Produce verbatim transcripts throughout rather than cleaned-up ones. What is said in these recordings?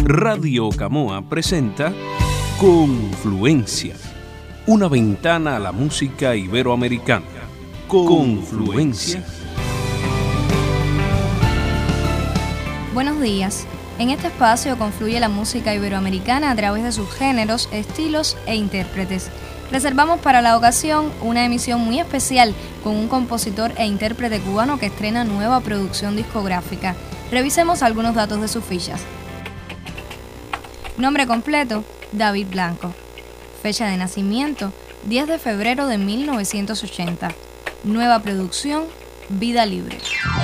Radio Camoa presenta Confluencias, una ventana a la música iberoamericana. Confluencias. Buenos días. En este espacio confluye la música iberoamericana a través de sus géneros, estilos e intérpretes. Reservamos para la ocasión una emisión muy especial con un compositor e intérprete cubano que estrena nueva producción discográfica. Revisemos algunos datos de sus fichas. Nombre completo, David Blanco. Fecha de nacimiento, diez de febrero de mil novecientos ochenta. Nueva producción, Vida Libre.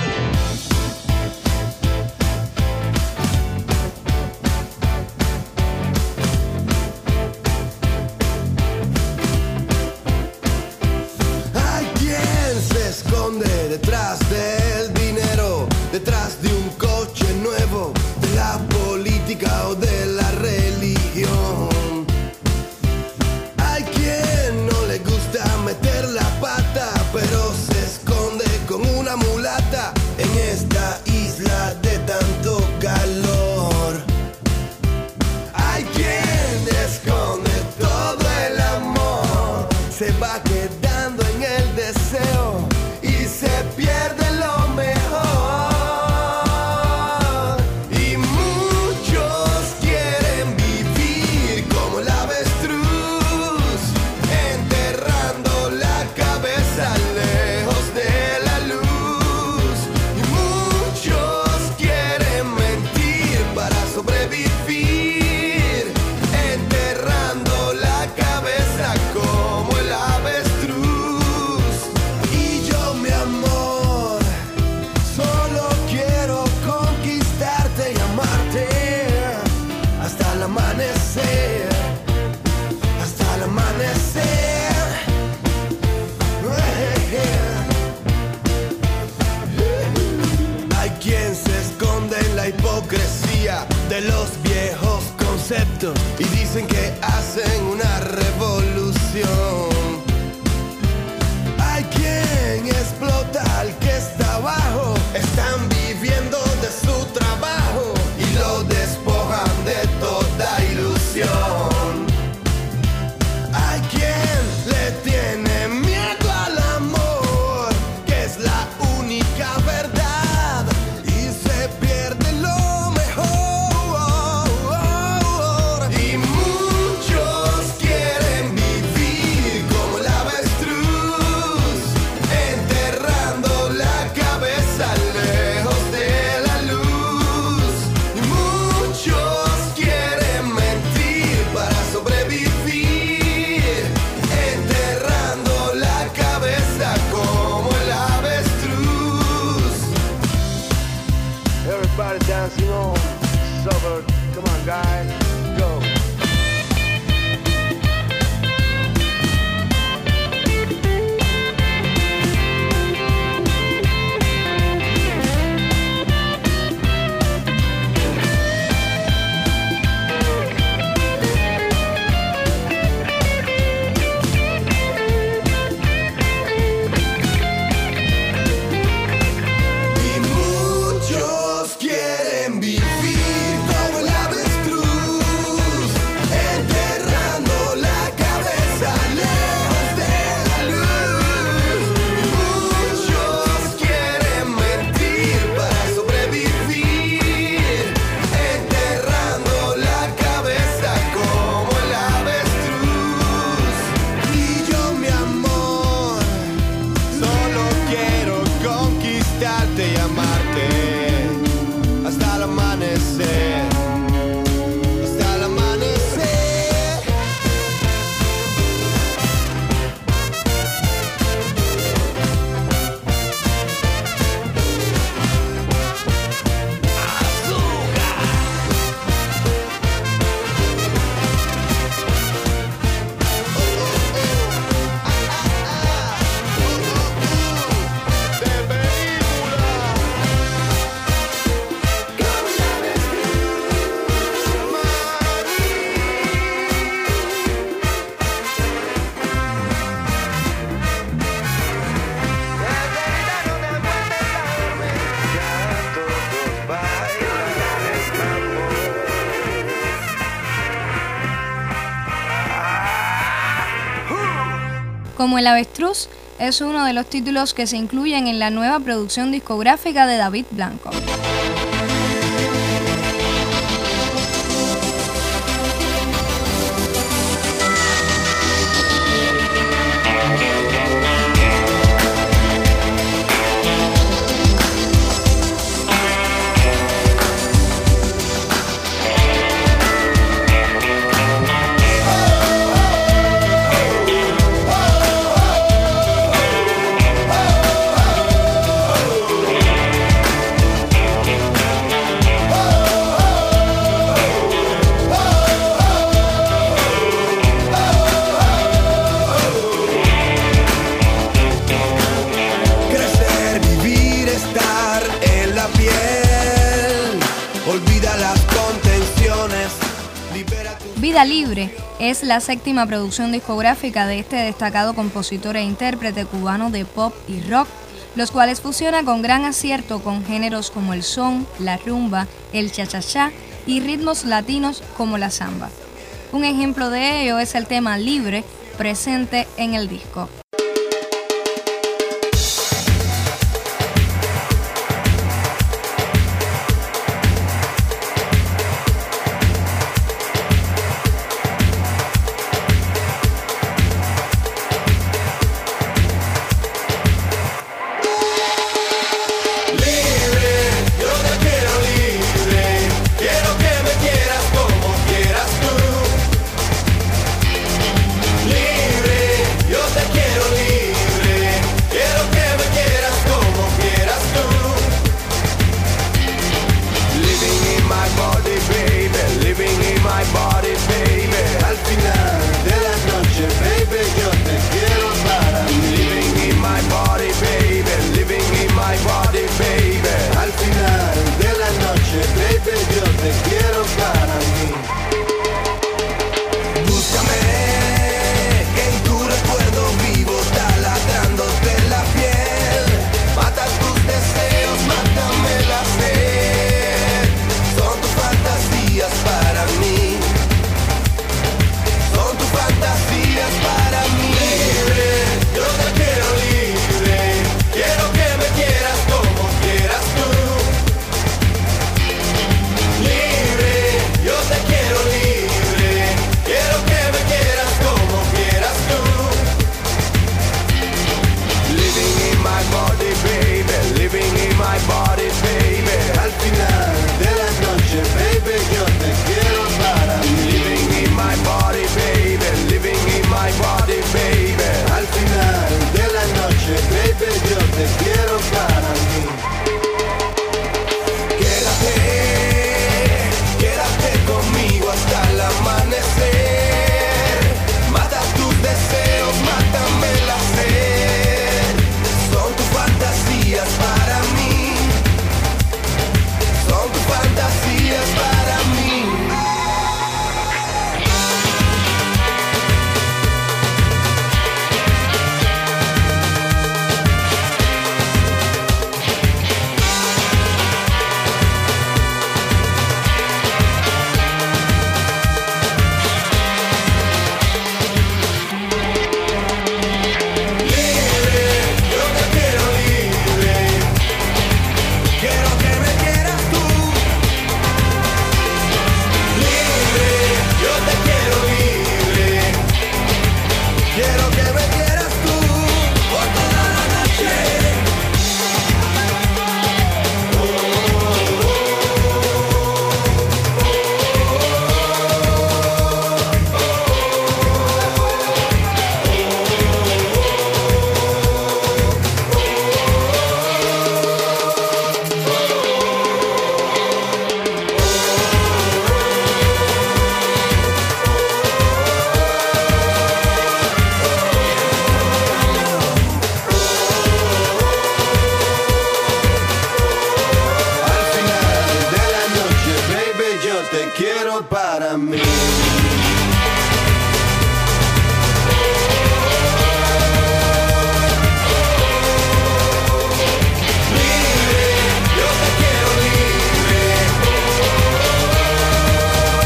Hay quien se esconde detrás del dinero, detrás de un coche nuevo, de la política o de la religión. Hay quien no le gusta meter la pata, pero se esconde con una mulata en esta isla de tanto calor. Hay quien esconde todo el amor, se va quedando en el deseo y se pierde lo mejor. Y muchos quieren vivir como el avestruz, enterrando la cabeza lejos de la luz. Y muchos quieren mentir para sobrevivir, enterrando la cabeza como el avestruz. Y yo, mi amor, solo quiero conquistarte y amarte hasta el amanecer, hasta el amanecer. Hay quien se esconde en la hipocresía de los viejos conceptos y dicen que hacen una revolución. Hay quien explota al que está abajo, están viviendo de su trabajo y lo despojan de toda ilusión. Hay quien le tiene miedo al amor, que es la única verdad, y se pierde lo mejor. Y muchos quieren vivir como el avestruz, enterrando la cabeza lejos de la luz. Y muchos quieren mentir para sobrevivir, enterrando la cabeza como el avestruz. Everybody dancing on, suburb. Come on, guys, go. Y muchos quieren vivir como el avestruz, Como el avestruz es uno de los títulos que se incluyen en la nueva producción discográfica de David Blanco. Vida Libre es la séptima producción discográfica de este destacado compositor e intérprete cubano de pop y rock, los cuales fusiona con gran acierto con géneros como el son, la rumba, el cha-cha-cha y ritmos latinos como la samba. Un ejemplo de ello es el tema Libre, presente en el disco.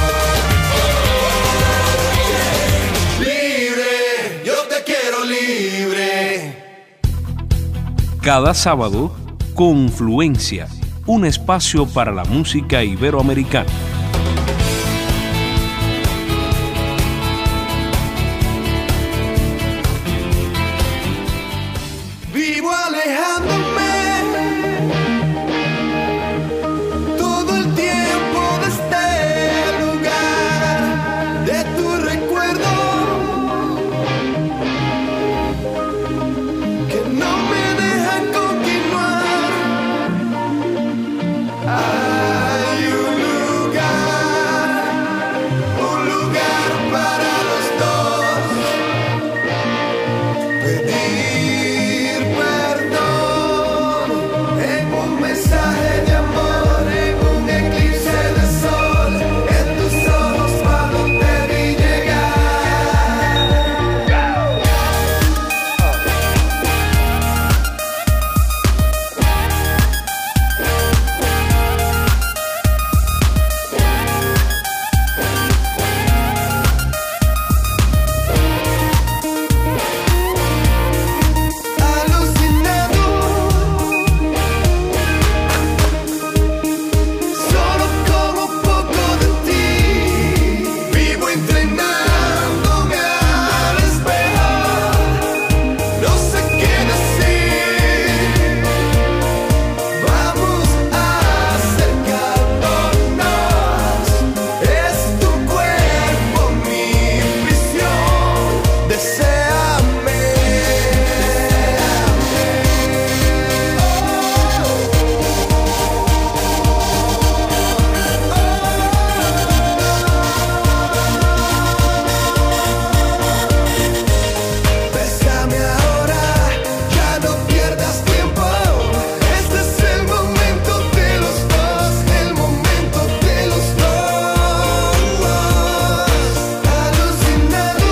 Libre, Cada sábado, Confluencia, un espacio para la música iberoamericana. Vivo alejándome todo el tiempo de este lugar, de tu recuerdo que no me deja continuar. Hay un lugar, un lugar para los dos. Pedir perdón en un mensaje de amor, en un eclipse de sol, en tus ojos cuando te vi llegar. Alucinado, solo como un poco de ti. Vivo entrenándome al espejo, no sé qué decir. Vamos acercándonos, es tu cuerpo mi prisión. Deséame. Bésame ahora, ya no pierdas tiempo. Este es el momento de los dos, el momento de los dos. Alucinado,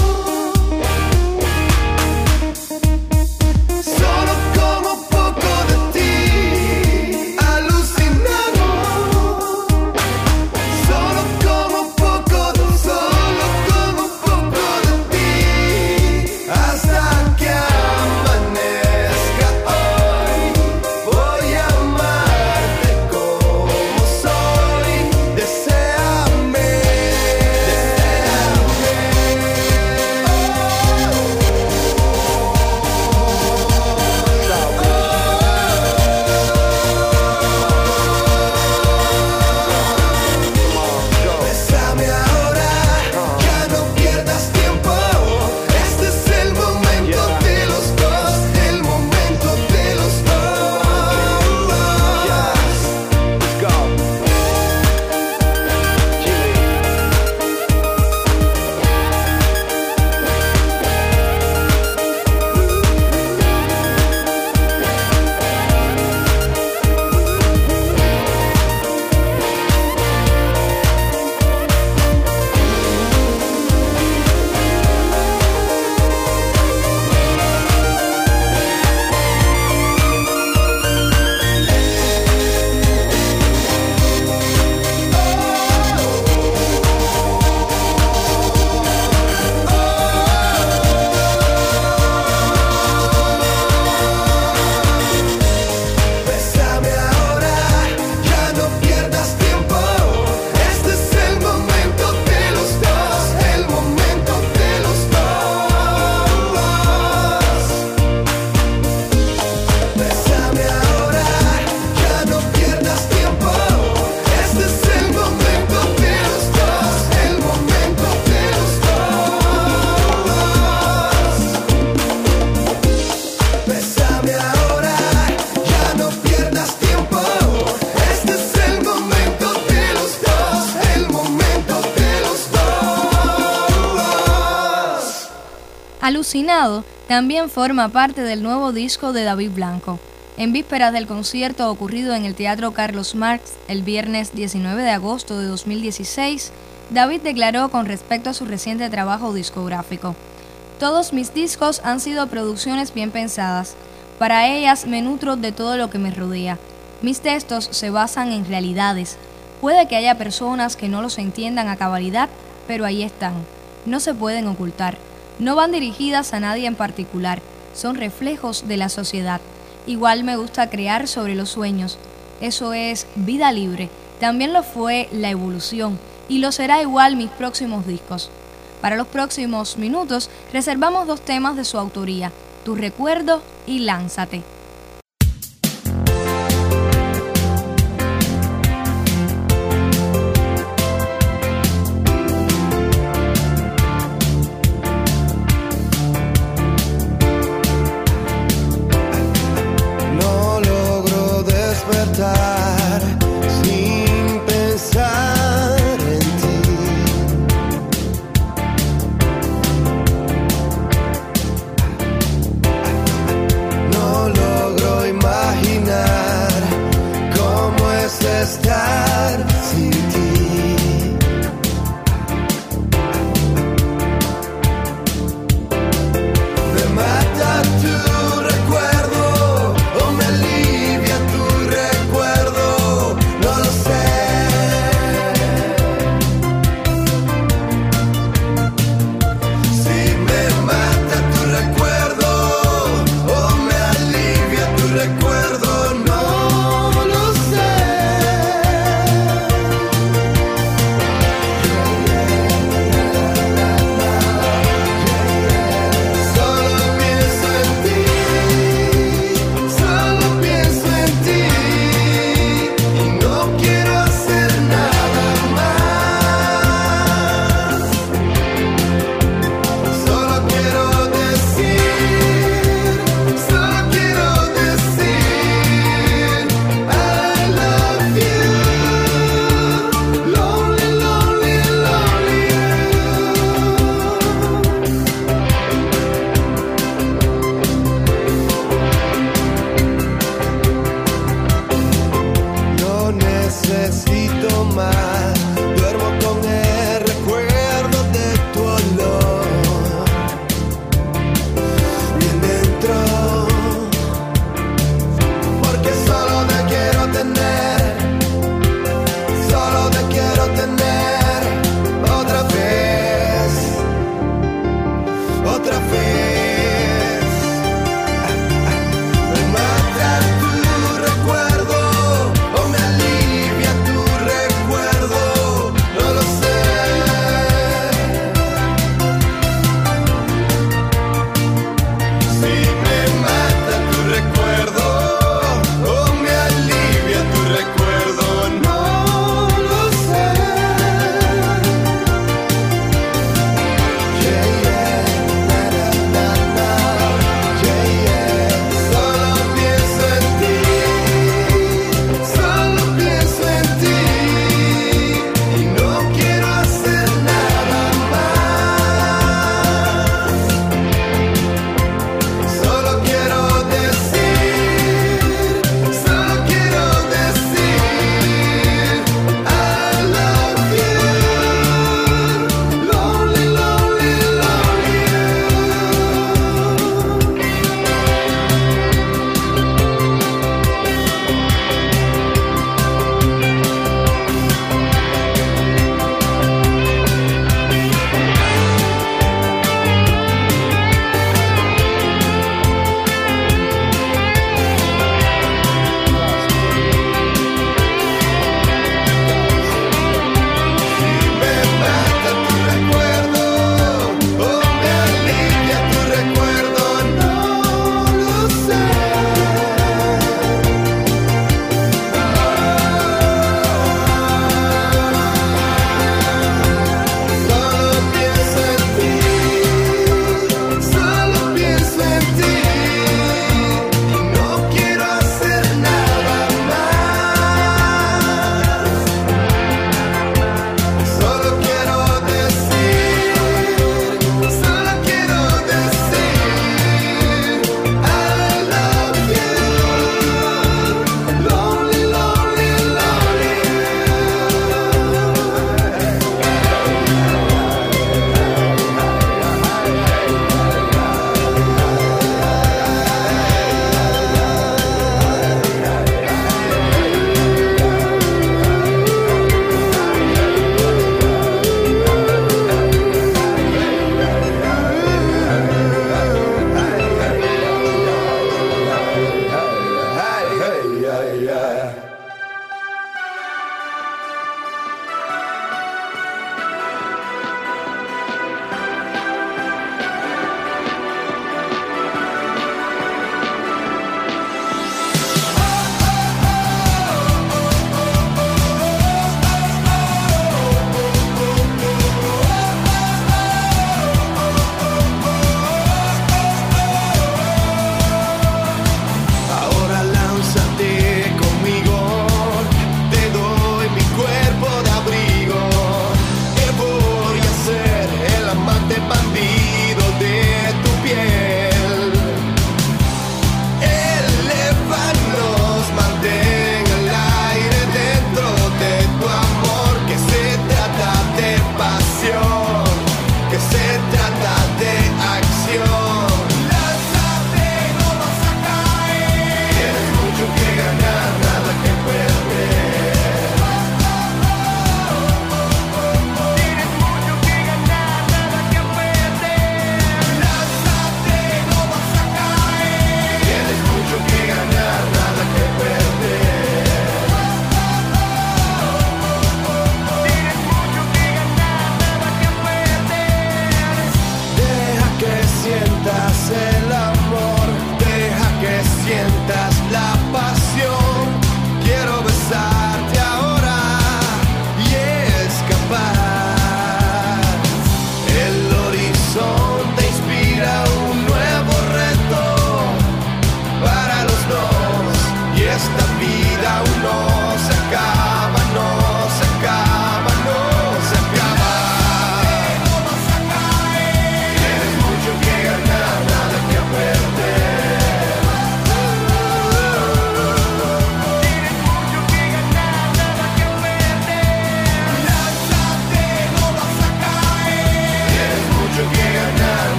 solo como un poco de ti. Alucinado, solo como un poco, solo como un poco de ti. Hasta que amanezca hoy, voy a amarte como soy. Deséame, Bésame ahora, ya no pierdas tiempo. Este es el momento de los dos, el momento de los dos. Let's go. Bésame ahora, ya no pierdas tiempo. Este es el momento de los dos, el momento de los dos. Bésame ahora, ya no pierdas tiempo. Este es el momento de los dos, el momento de los dos. Bésame ahora, ya no pierdas tiempo. Este es el momento de los dos, el momento de los dos. Alucinado también forma parte del nuevo disco de David Blanco. En vísperas del concierto ocurrido en el Teatro Carlos Marx el viernes diecinueve de agosto de dos mil dieciséis, David declaró con respecto a su reciente trabajo discográfico: todos mis discos han sido producciones bien pensadas. Para ellas me nutro de todo lo que me rodea. Mis textos se basan en realidades. Puede que haya personas que no los entiendan a cabalidad, pero ahí están. No se pueden ocultar. No van dirigidas a nadie en particular. Son reflejos de la sociedad. igual me gusta crear sobre los sueños. Eso es vida libre. También lo fue La Evolución y lo será igual mis próximos discos. Para los próximos minutos reservamos dos temas de su autoría, Tu Recuerdo y Lánzate. No logro despertar sin pensar en ti. No logro imaginar cómo es estar sin ti. Me mata tu recuerdo o me alivia tu recuerdo, no lo sé. Si me mata tu recuerdo o me alivia tu recuerdo, no lo sé.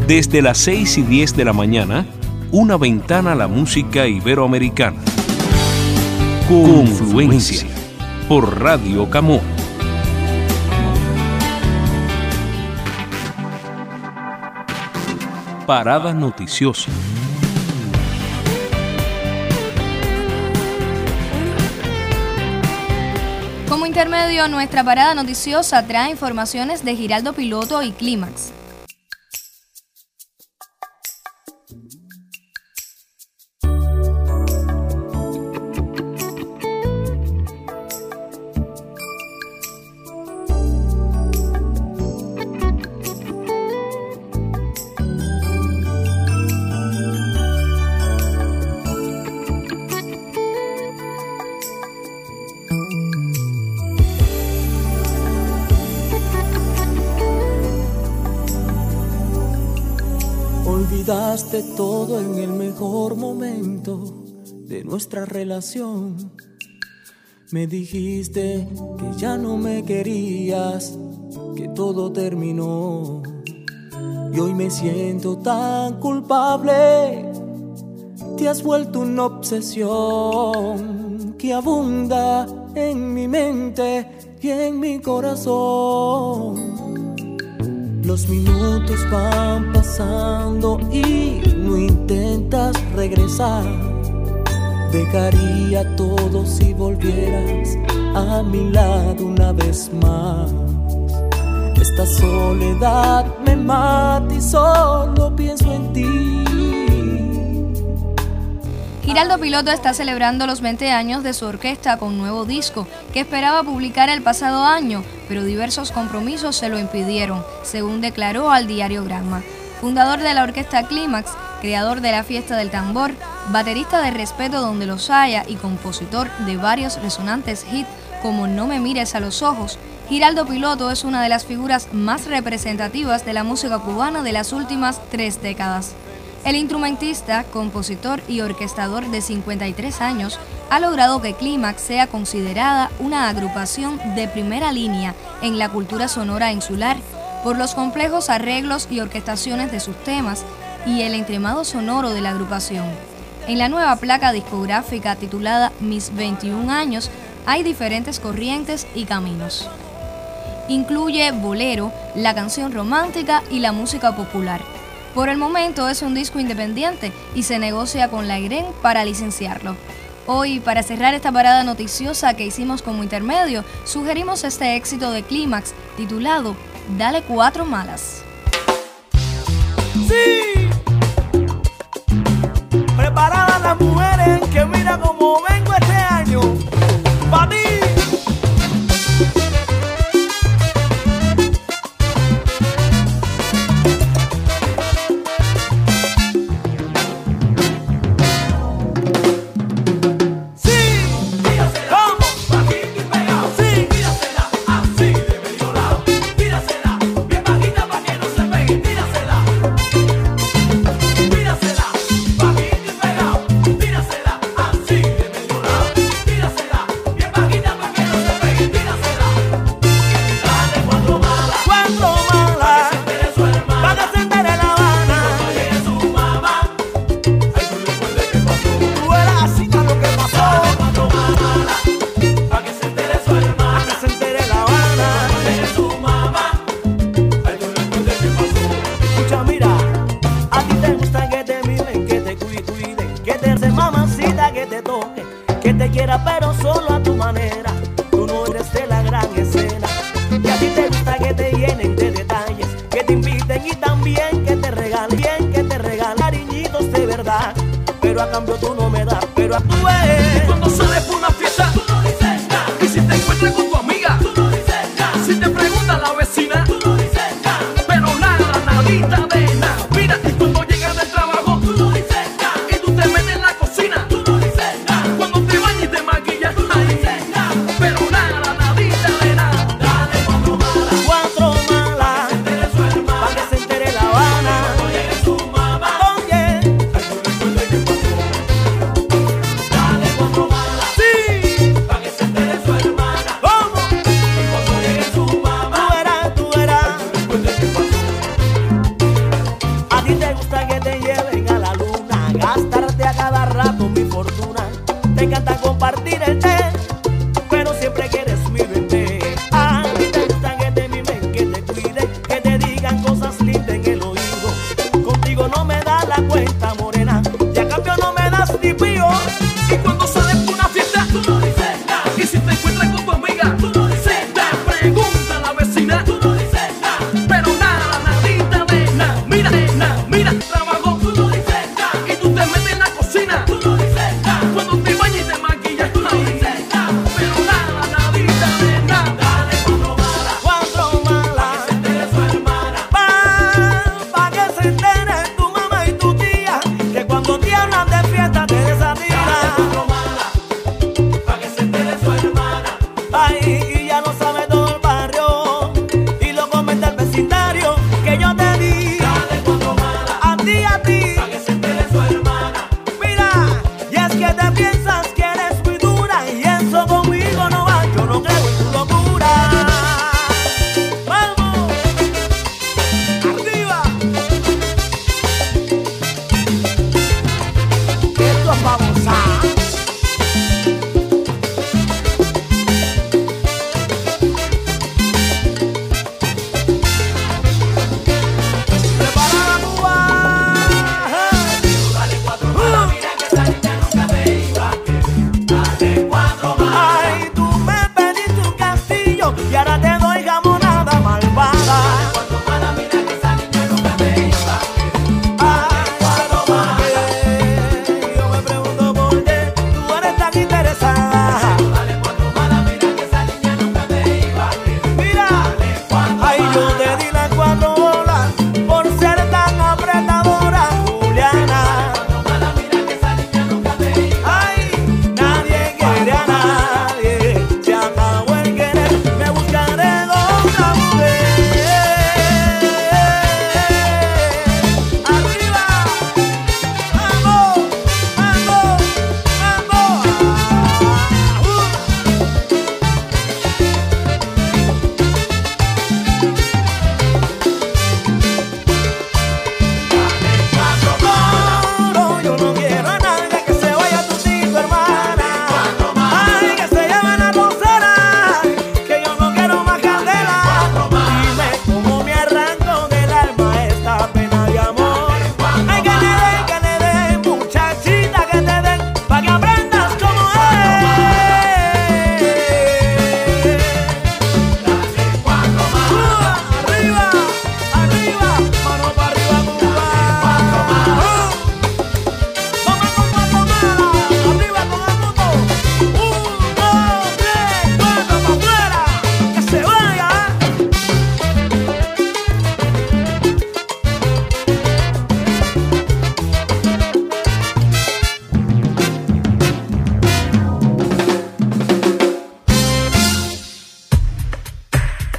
Desde las seis y diez de la mañana, una ventana a la música iberoamericana. Confluencia por Radio Camón. Parada noticiosa. Como intermedio, nuestra parada noticiosa trae informaciones de Giraldo Piloto y Clímax. Olvidaste todo en el mejor momento de nuestra relación. Me dijiste que ya no me querías, que todo terminó. Y hoy me siento tan culpable. Te has vuelto una obsesión que abunda en mi mente y en mi corazón. Los minutos van pasando y no intentas regresar. Dejaría todo si volvieras a mi lado una vez más. Esta soledad me mata y solo pienso en ti. Giraldo Piloto está celebrando los veinte años de su orquesta con nuevo disco que esperaba publicar el pasado año, pero diversos compromisos se lo impidieron, según declaró al diario Gramma. Fundador de la orquesta Clímax, creador de la Fiesta del Tambor, baterista de Respeto donde los haya y compositor de varios resonantes hits como No me mires a los ojos, Giraldo Piloto es una de las figuras más representativas de la música cubana de las últimas tres décadas. El instrumentista, compositor y orquestador de cincuenta y tres años ha logrado que Clímax sea considerada una agrupación de primera línea en la cultura sonora insular por los complejos arreglos y orquestaciones de sus temas y el entremado sonoro de la agrupación. En la nueva placa discográfica titulada Mis veintiún años hay diferentes corrientes y caminos. Incluye bolero, la canción romántica y la música popular. Por el momento es un disco independiente y se negocia con la I R E N para licenciarlo. Hoy, para cerrar esta parada noticiosa que hicimos como intermedio, sugerimos este éxito de Clímax titulado Dale Cuatro Malas. ¡Sí! Preparadas las mujeres que mira cómo vengo este año. ¡Pa' ti! Pero solo a tu manera, tú no eres de la gran escena. Y a ti te gusta que te llenen de detalles, que te inviten y también que te regalen, bien que te regalen cariñitos de verdad. Pero a cambio tú no me das, pero a tu vez. Cuando sales por una fiesta, tú no dices nada. Y si te encuentras con tu amiga, tú no dices nada. Si te pregunta la vecina, tú no dices nada. Pero nada, nadita de nada. Mira, y cuando llegas del trabajo, tú no dices nada. Y tú te metes en la cocina, tú no dices nada. Cuando te bañas y te maquillas, tú no dices nada. Pero nada, nadita de nada. Dale cuatro malas, Cuatro malas, que se entere su hermana, pa' que se entere La Habana. cuando llegue su mamá, Oye, ay, tú recuerdas qué pasó. Dale cuatro malas, sí.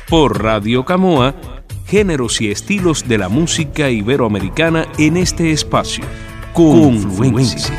Por Radio Camoa, géneros y estilos de la música iberoamericana en este espacio. Confluencia.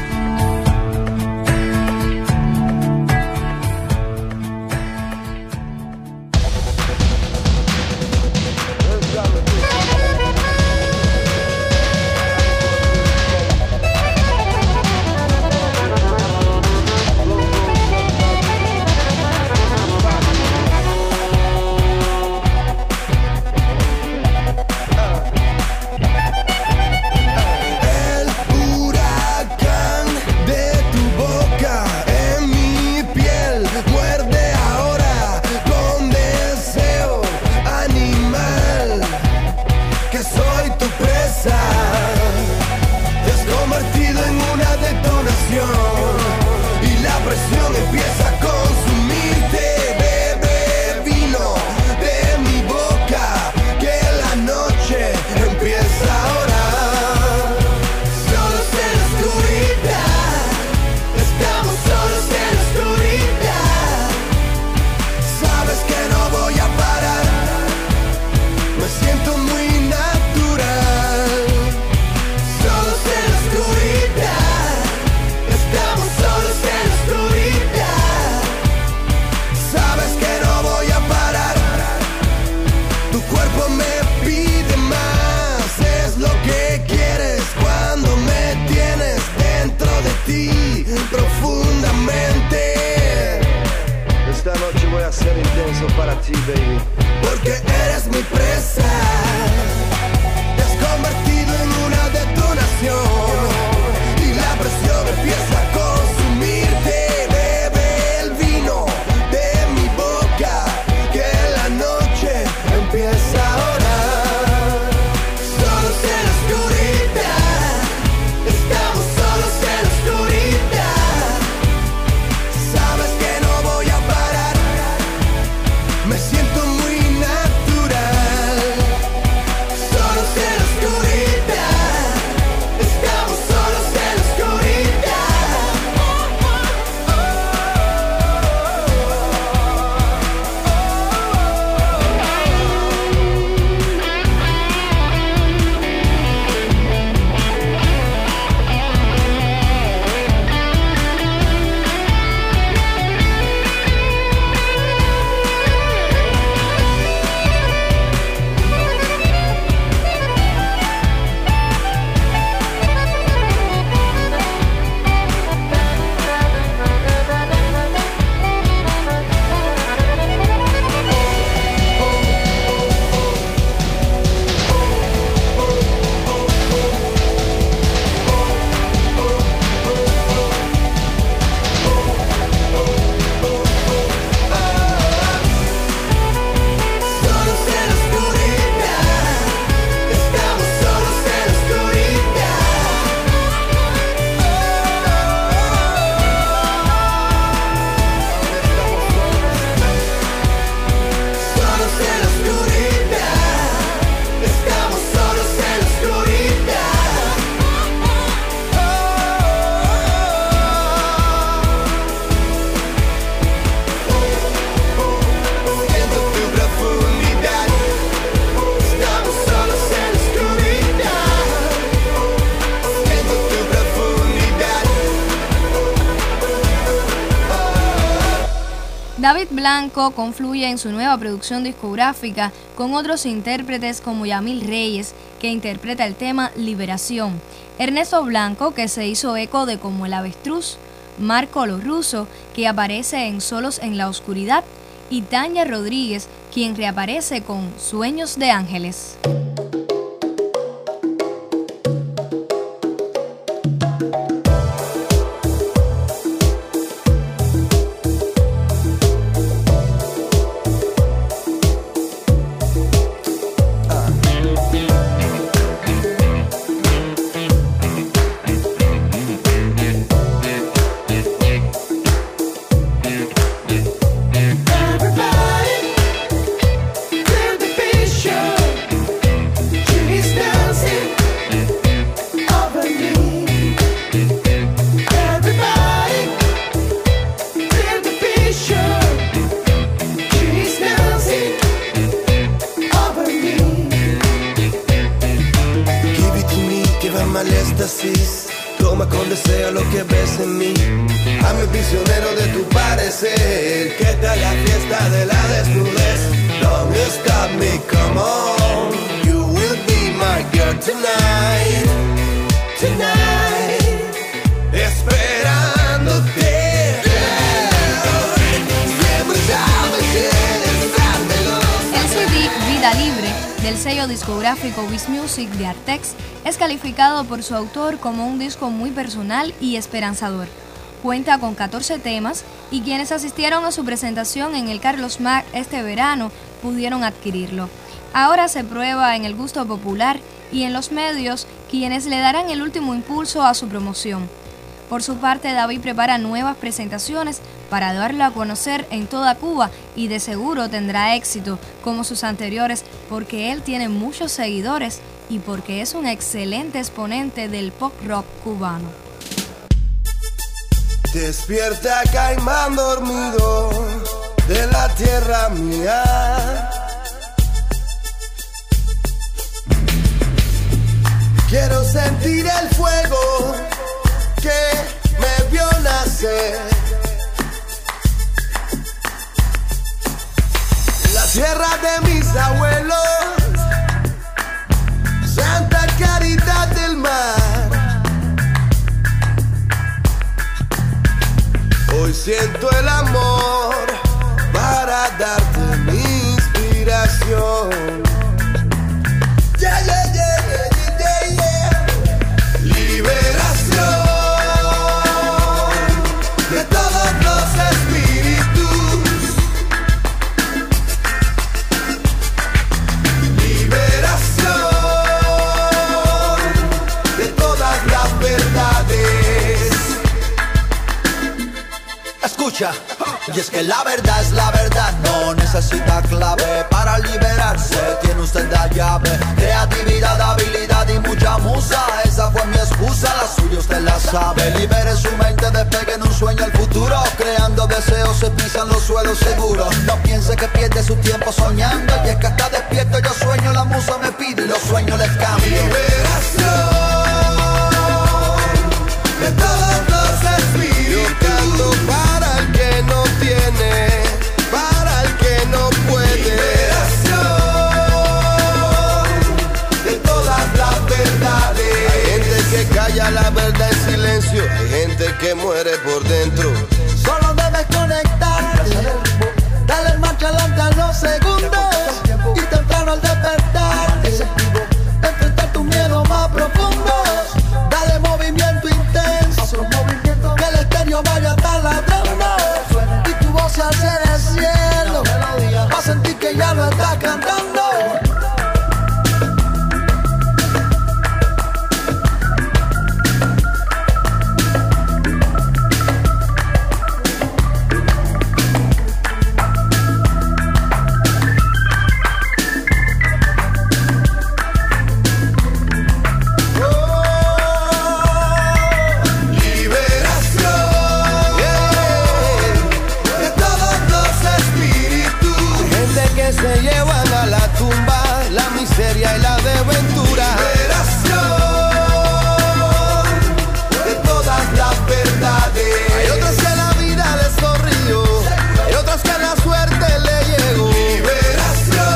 David Blanco confluye en su nueva producción discográfica con otros intérpretes como Yamil Reyes, que interpreta el tema Liberación, Ernesto Blanco, que se hizo eco de Como el Avestruz, Marco Lo Russo, que aparece en Solos en la Oscuridad, y Tania Rodríguez, quien reaparece con Sueños de Ángeles. éxtasis. Toma con deseo lo que ves en mí. Hazme prisionero de tu parecer. Que tal la fiesta de la desnudez? Don't you stop me, come on. You will be my girl tonight. Tonight. Esperándote. Siempre sabes que eres dámelo. El C D Vida Libre del sello discográfico Wiz Music de Artex es calificado por su autor como un disco muy personal y esperanzador. Cuenta con catorce temas y quienes asistieron a su presentación en el Carlos Mac este verano pudieron adquirirlo. Ahora se prueba en el gusto popular y en los medios, quienes le darán el último impulso a su promoción. Por su parte, David prepara nuevas presentaciones para darlo a conocer en toda Cuba y de seguro tendrá éxito como sus anteriores porque él tiene muchos seguidores y porque es un excelente exponente del pop rock cubano. Despierta, caimán dormido de la tierra mía. Quiero sentir el fuego que me vio nacer. La tierra de mis abuelos, Santa Caridad del Mar. Hoy siento el amor para darte mi inspiración. Yeah, yeah, yeah, yeah, yeah. Liberación de todos los espíritus. Liberación de todas las verdades. Escucha, y es que la verdad es la verdad, no necesita clave para liberarse. Tiene usted la llave, creatividad, habilidad y mucha musa. Esa fue mi excusa, la suya usted la sabe. Libere su mente, despegue en un sueño el futuro. Creando deseos se pisan los suelos seguros. No piense que pierde su tiempo soñando. Y es que hasta despierto yo sueño, la musa me pide y los sueños les cambio. Liberación de todos los espíritus. Canto para el que no tiene, para el que no puede. Liberación de todas las verdades. Hay gente que calla la verdad en silencio, hay gente que muere por dentro. Solo debes conectarte, dale marcha adelante a los segundos y temprano al despertarte, enfrentar tus miedos más profundos. Dale movimiento intenso, que el estéreo vaya taladrando y tu voz se alce del cielo. Va a sentir que ya lo estás cantando. Se llevan a la tumba la miseria y la desventura. Liberación de todas las verdades. Hay otros que la vida les sonrió, hay otros que la suerte le llegó. Liberación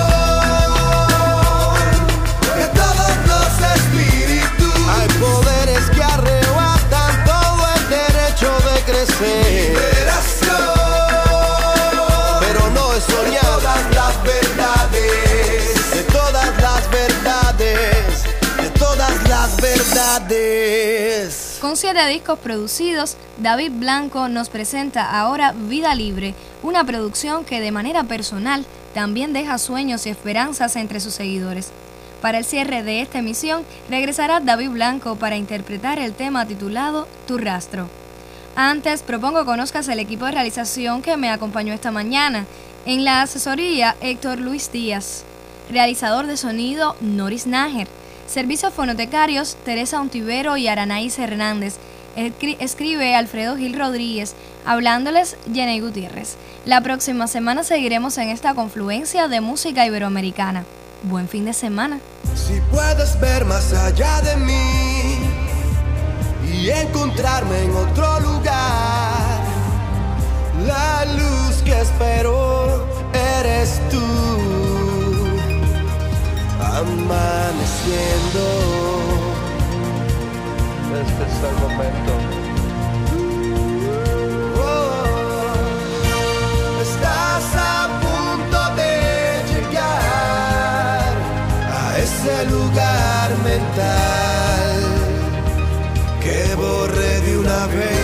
de todos los espíritus. Hay poderes que arrebatan todo el derecho de crecer. Liberación, pero no es soñar. Las verdades, de todas las verdades, de todas las verdades. Con siete discos producidos, David Blanco nos presenta ahora Vida Libre, una producción que de manera personal también deja sueños y esperanzas entre sus seguidores. Para el cierre de esta emisión, regresará David Blanco para interpretar el tema titulado Tu Rastro. Antes, propongo que conozcas el equipo de realización que me acompañó esta mañana. En la asesoría, Héctor Luis Díaz. Realizador de sonido, Noris Nájer. Servicios fonotecarios, Teresa Ontivero y Aranaís Hernández. Escribe Alfredo Gil Rodríguez. Hablándoles, Jenny Gutiérrez. La próxima semana seguiremos en esta confluencia de música iberoamericana. Buen fin de semana. Si puedes ver más allá de mí, y encontrarme en otro lugar. La luz que espero eres tú, amaneciendo. Este es el momento. Oh, estás a punto de llegar a ese lugar mental que borré de una vez.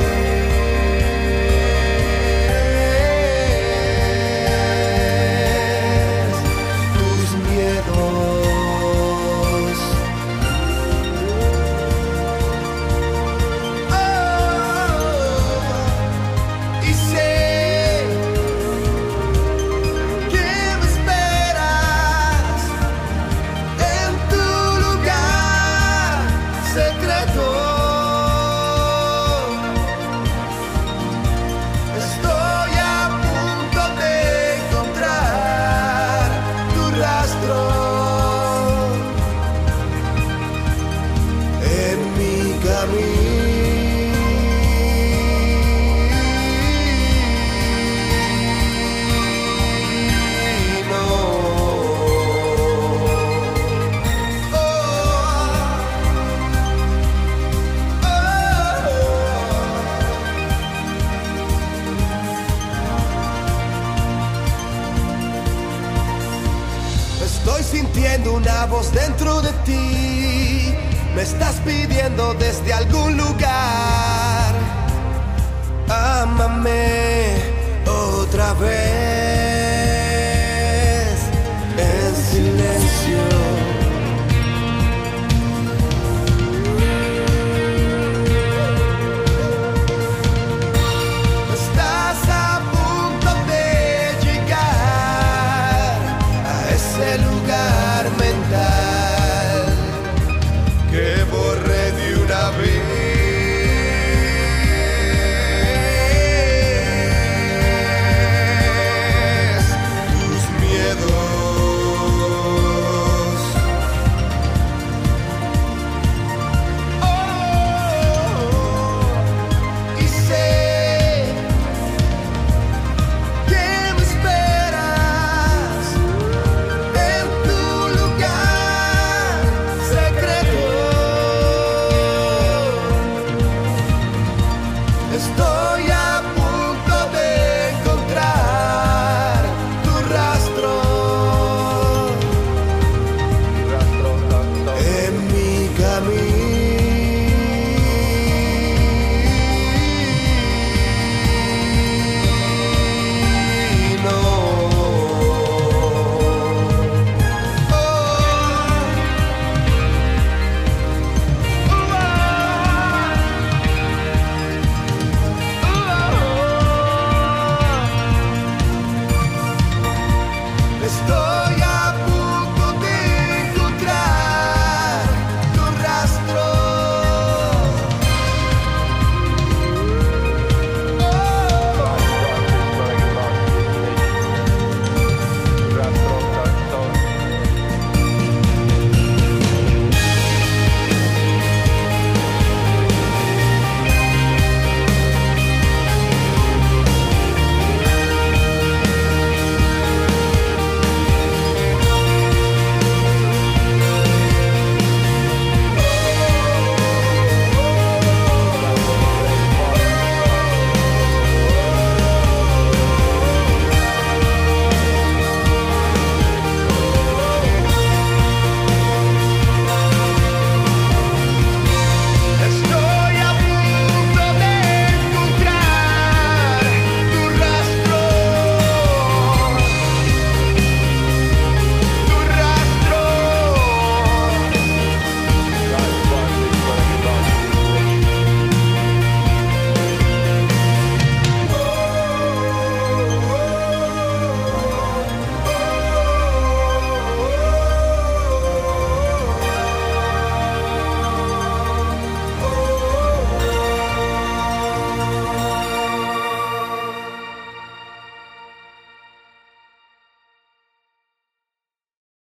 Una voz dentro de ti me estás pidiendo desde algún lugar. Ámame otra vez.